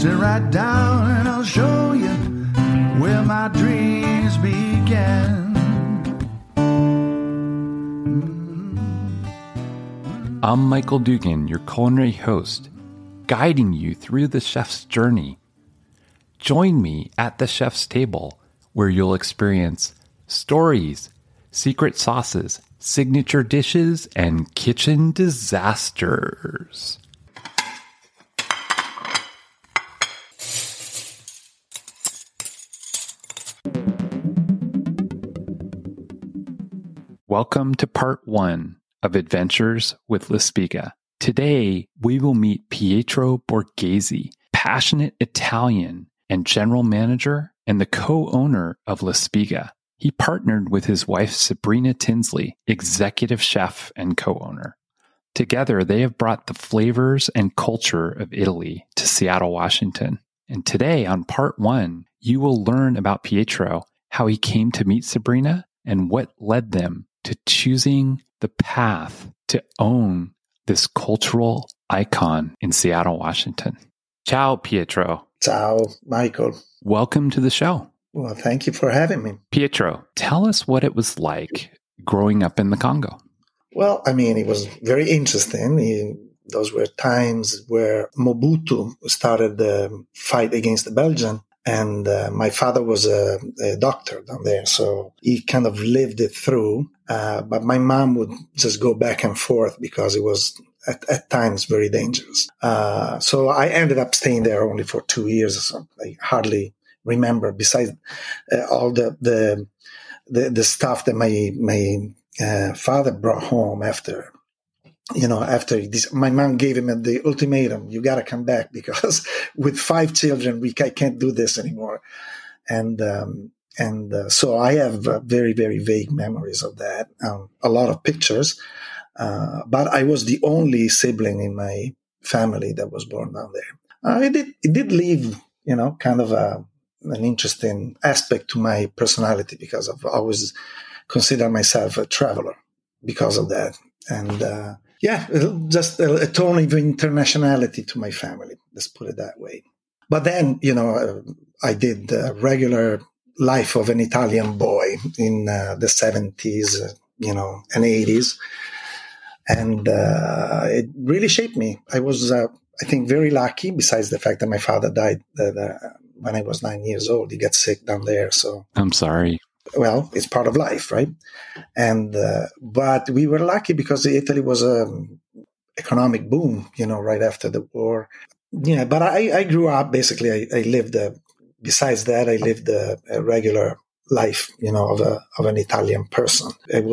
Sit right down and I'll show you where my dreams began. I'm Michael Dugan, your culinary host, guiding you through the chef's journey. Join me at the chef's table, where you'll experience stories, secret sauces, signature dishes, and kitchen disasters. Welcome to part 1 of Adventures with La Spiga. Today, we will meet Pietro Borghese, passionate Italian and general manager and the co-owner of La Spiga. He partnered with his wife Sabrina Tinsley, executive chef and co-owner. Together, they have brought the flavors and culture of Italy to Seattle, Washington. And today, on part 1, you will learn about Pietro, how he came to meet Sabrina, and what led them to choosing the path to own this cultural icon in Seattle, Washington. Ciao, Pietro. Ciao, Michael. Welcome to the show. Well, thank you for having me. Pietro, tell us what it was like growing up in the Congo. Well, I mean, it was very interesting. Those were times where Mobutu started the fight against the Belgians. And my father was a doctor down there, so he kind of lived it through. But my mom would just go back and forth because it was at times very dangerous. So I ended up staying there only for 2 years or so. I hardly remember, besides all the stuff that my father brought home after. After this, my mom gave him the ultimatum: you got to come back because with 5 children, I can't do this anymore. And so I have very, very vague memories of that. A lot of pictures, but I was the only sibling in my family that was born down there. It did leave, kind of an interesting aspect to my personality because I've always considered myself a traveler because of that. And just a tone of internationality to my family. Let's put it that way. But then, I did the regular life of an Italian boy in the 70s, and 80s. And it really shaped me. I was, I think, very lucky, besides the fact that my father died when I was 9 years old. He got sick down there. So I'm sorry. Well, it's part of life, right? And but we were lucky because Italy was an economic boom, right after the war. Yeah, but I grew up, basically, I lived, besides that, I lived a regular life, of an Italian person.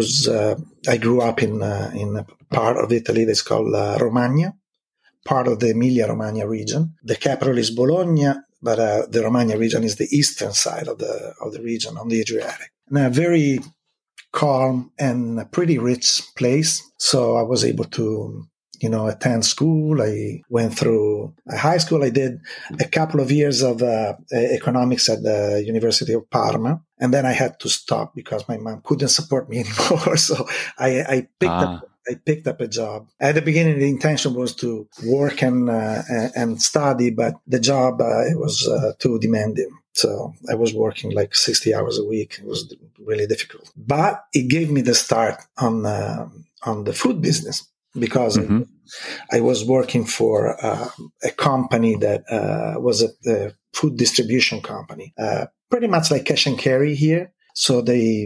I grew up in a part of Italy that's called Romagna, part of the Emilia-Romagna region. The capital is Bologna, but the Romagna region is the eastern side of the region on the Adriatic. And a very calm and pretty rich place. So I was able to, attend school. I went through high school. I did a couple of years of economics at the University of Parma. And then I had to stop because my mom couldn't support me anymore. So I picked up a job. At the beginning, the intention was to work and study, but the job it was too demanding. So I was working like 60 hours a week. It was really difficult. But it gave me the start on the food business because I was working for a company that was a food distribution company, pretty much like cash and carry here. So they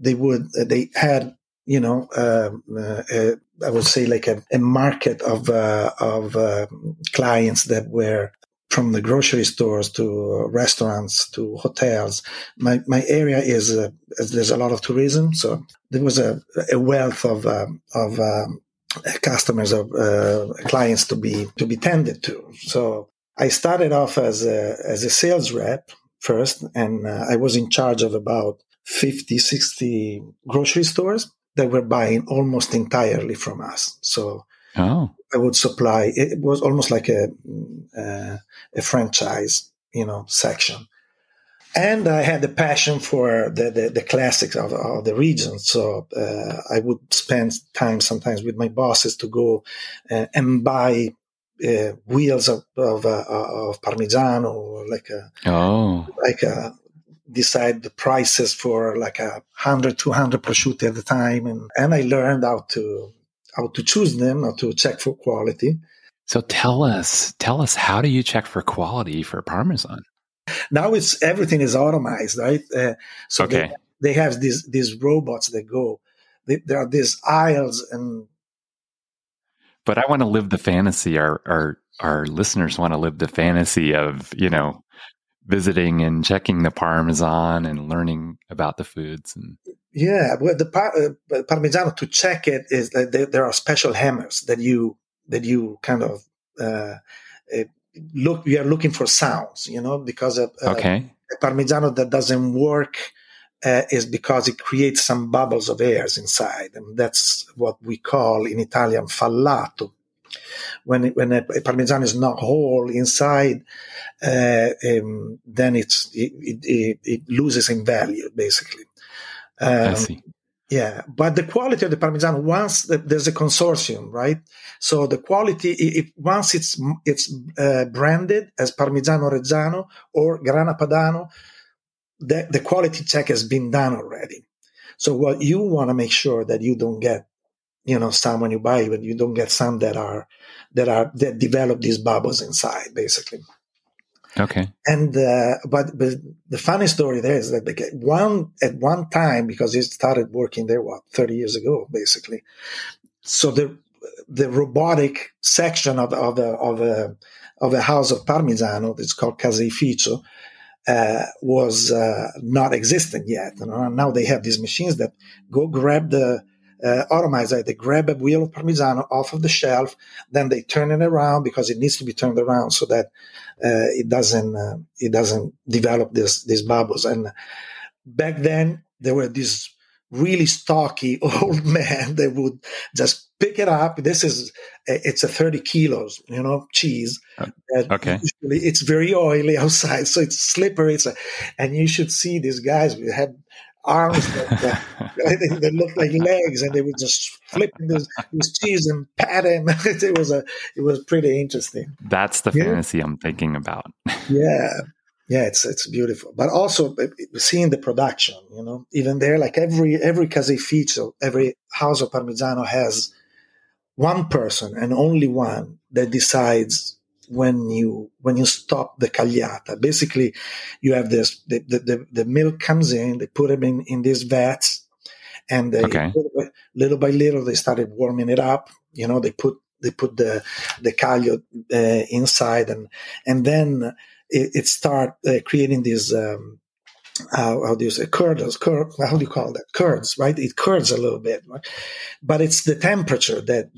had, I would say like a market of clients that were from the grocery stores to restaurants to hotels. My area is there's a lot of tourism, so there was a wealth of customers, of clients to be tended to. So I started off as a sales rep first, and I was in charge of about 50, 60 grocery stores that were buying almost entirely from us. So I would supply. It was almost like a franchise, section. And I had a passion for the classics of the region. So I would spend time sometimes with my bosses to go and buy wheels of Parmigiano, decide the prices for like 100, 200 prosciutti at a time, and I learned how to choose them, how to check for quality. So tell us, how do you check for quality for Parmesan? Now everything is automized, right? So okay. They have these robots that go. There are these aisles, but I want to live the fantasy. Our listeners want to live the fantasy of, visiting and checking the Parmesan and learning about the foods. And well, the Parmigiano, to check it is there are special hammers that you kind of look. You are looking for sounds, because a Parmigiano that doesn't work is because it creates some bubbles of airs inside, and that's what we call in Italian fallato. When a Parmigiano is not whole inside, then it loses in value, basically. I see. Yeah, but the quality of the Parmigiano, once there's a consortium, right? So the quality, once it's branded as Parmigiano Reggiano or Grana Padano, the quality check has been done already. So what you want to make sure that you don't get, some when you buy it, you don't get some that develop these bubbles inside, basically. Okay. And but the funny story there is that at one time, because it started working there 30 years ago, basically. So the robotic section of a house of Parmigiano, it's called Caseificio, was not existent yet. Now they have these machines that go grab the automizer. They grab a wheel of Parmigiano off of the shelf, then they turn it around because it needs to be turned around so that it doesn't develop these bubbles. And back then there were these really stocky old men that would just pick it up. It's a 30 kilos, cheese. Okay. Usually it's very oily outside, so it's slippery. And you should see these guys who had arms that looked like legs, and they were just flipping this cheese and patting. It was pretty interesting. That's the fantasy I'm thinking about. Yeah, it's beautiful. But also seeing the production, even there, like every caseificio, every house of Parmigiano has one person and only one that decides when you stop the cagliata. Basically, you have this, the milk comes in, they put them in these vats, and little by little they started warming it up. They put the caglio inside, and then it start creating these how do you say curds? How do you call that? Curds, right? It curds a little bit, right? But it's the temperature that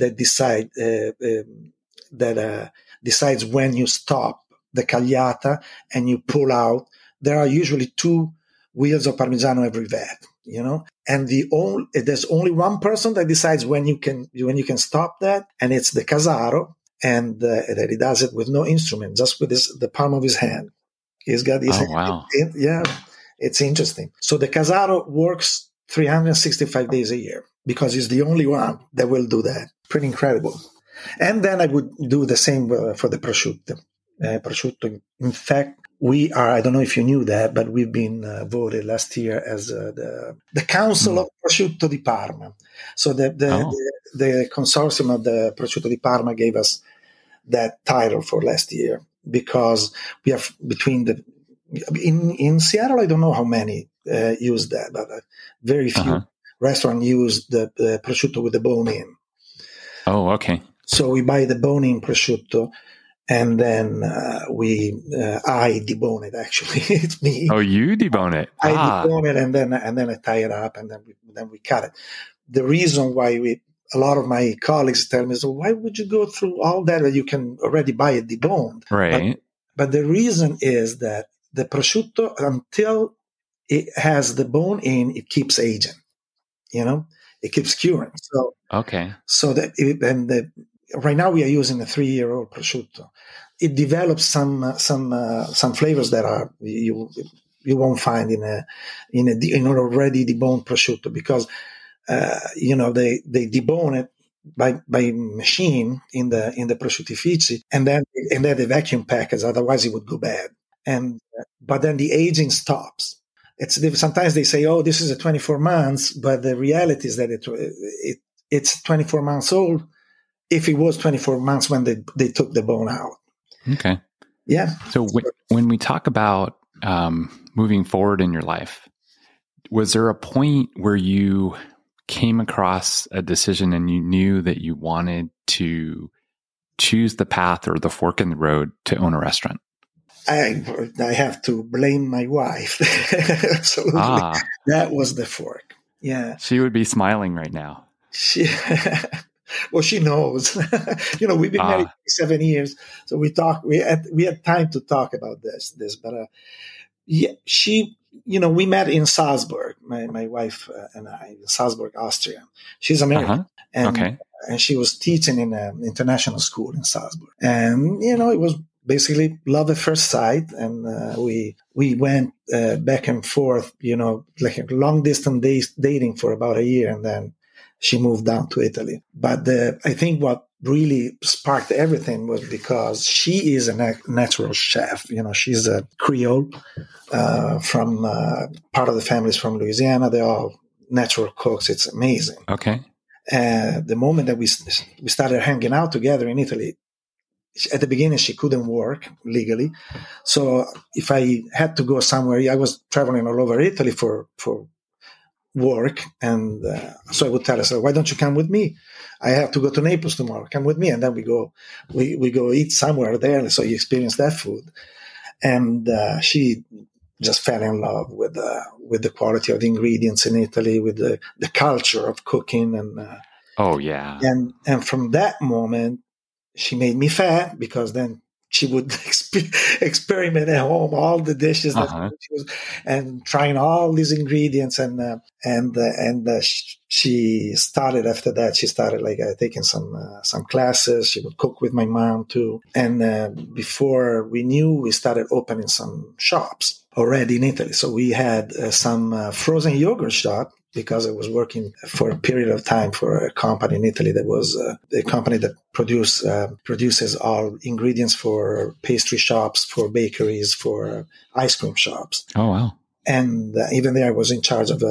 decides when you stop the cagliata and you pull out. There are usually 2 wheels of Parmigiano every vat, and there's only one person that decides when you can stop that, and it's the Casaro, and that he does it with no instrument, just with the palm of his hand. He's got his hand. Wow. Yeah, it's interesting. So the Casaro works 365 days a year because he's the only one that will do that. Pretty incredible. And then I would do the same for the prosciutto. Prosciutto, in fact, we are, I don't know if you knew that, but we've been voted last year as the Council of Prosciutto di Parma. So the consortium of the Prosciutto di Parma gave us that title for last year because we have in Seattle, I don't know how many use that, but very few restaurants use the prosciutto with the bone in. Oh, okay. So we buy the bone-in prosciutto, and then I debone it. Actually, it's me. Oh, you debone it. I debone it, and then I tie it up, and then we cut it. The reason why a lot of my colleagues tell me, so why would you go through all that when you can already buy it deboned? Right. But the reason is that the prosciutto, until it has the bone in, it keeps aging. It keeps curing. So okay. So that right now we are using a 3-year-old prosciutto. It develops some flavors that are you won't find in an already deboned prosciutto because they debone it by machine in the prosciuttifici, and then the vacuum package. Otherwise, it would go bad. But then the aging stops. Sometimes they say, "Oh, this is a 24 months," but the reality is that it's 24 months old. If it was 24 months when they took the bone out. Okay. Yeah. So when we talk about moving forward in your life, was there a point where you came across a decision and you knew that you wanted to choose the path or the fork in the road to own a restaurant? I have to blame my wife. Absolutely. That was the fork. Yeah. She would be smiling right now. Well, she knows. We've been married 7 years, so we had time to talk about this. But we met in Salzburg. My wife and I, in Salzburg, Austria. She's American, and she was teaching in an international school in Salzburg. And it was basically love at first sight, and we went back and forth, like a long distance dating for about a year, and then she moved down to Italy. But I think what really sparked everything was because she is a natural chef. She's a Creole from part of the family is from Louisiana. They're all natural cooks. It's amazing. Okay. The moment that we started hanging out together in Italy, at the beginning, she couldn't work legally. So if I had to go somewhere, I was traveling all over Italy for work, and so I would tell her, "Why don't you come with me? I have to go to Naples tomorrow. Come with me." And then we go eat somewhere there, so you experience that food. And she just fell in love with the quality of the ingredients in Italy, with the culture of cooking, and and from that moment, she made me fat, because then she would experiment at home all the dishes and trying all these ingredients, and she started after that. She started taking some classes. She would cook with my mom too, and before we knew, we started opening some shops already in Italy. So we had some frozen yogurt shop, because I was working for a period of time for a company in Italy that was a company that produces all ingredients for pastry shops, for bakeries, for ice cream shops. Oh, wow. And even there, I was in charge of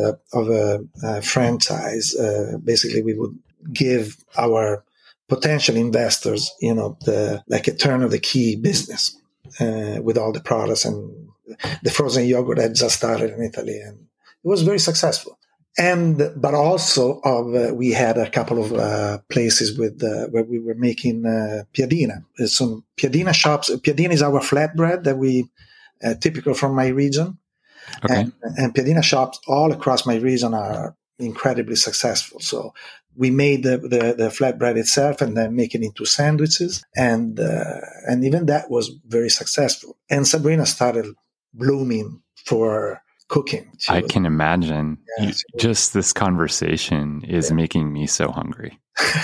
a franchise. Basically, we would give our potential investors, a turn of the key business with all the products. And the frozen yogurt had just started in Italy, and it was very successful. But also we had a couple of places where we were making piadina. Some piadina shops. Piadina is our flatbread that we typical from my region, and piadina shops all across my region are incredibly successful. So we made the flatbread itself and then make it into sandwiches, and even that was very successful. And Sabrina started blooming for cooking. I can imagine. Just this conversation is making me so hungry.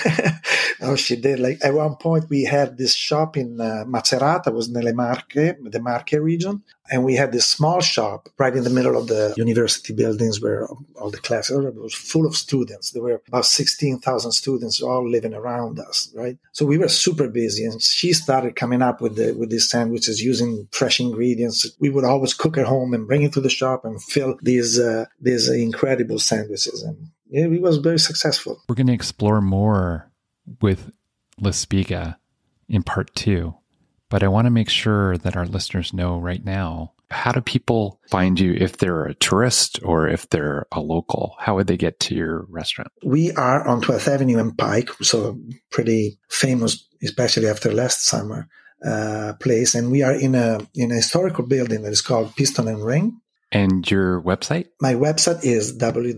Oh, she did. At one point, we had this shop in Macerata, was nelle Marche, the Marche region. And we had this small shop right in the middle of the university buildings where all the classes were. It was full of students. There were about 16,000 students all living around us, right? So we were super busy. And she started coming up with these sandwiches using fresh ingredients. We would always cook at home and bring it to the shop and fill these incredible sandwiches. And it was very successful. We're going to explore more with La Spiga in part 2. But I want to make sure that our listeners know right now, how do people find you if they're a tourist or if they're a local? How would they get to your restaurant? We are on 12th Avenue and Pike, so pretty famous, especially after last summer, place. And we are in a historical building that is called Piston and Ring. And your website? My website is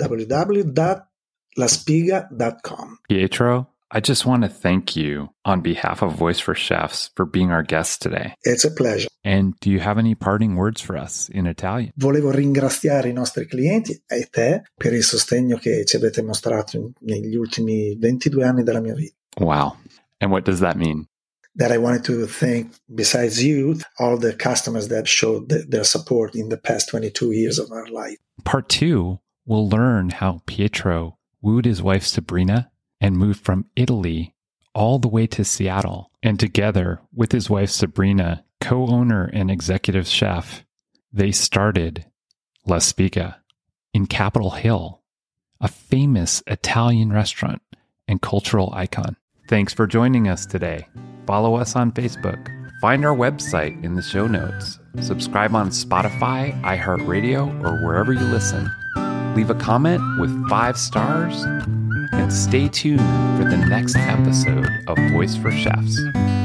www.laspiga.com. Pietro, I just want to thank you on behalf of Voice for Chefs for being our guest today. It's a pleasure. And do you have any parting words for us in Italian? Volevo ringraziare I nostri clienti e te per il sostegno che ci avete mostrato negli ultimi 22 anni della mia vita. Wow. And what does that mean? That I wanted to thank, besides you, all the customers that showed their support in the past 22 years of our life. Part 2, we'll learn how Pietro wooed his wife Sabrina and moved from Italy all the way to Seattle. And together with his wife Sabrina, co-owner and executive chef, they started La Spiga in Capitol Hill, a famous Italian restaurant and cultural icon. Thanks for joining us today. Follow us on Facebook. Find our website in the show notes. Subscribe on Spotify, iHeartRadio, or wherever you listen. Leave a comment with 5 stars and stay tuned for the next episode of Voice for Chefs.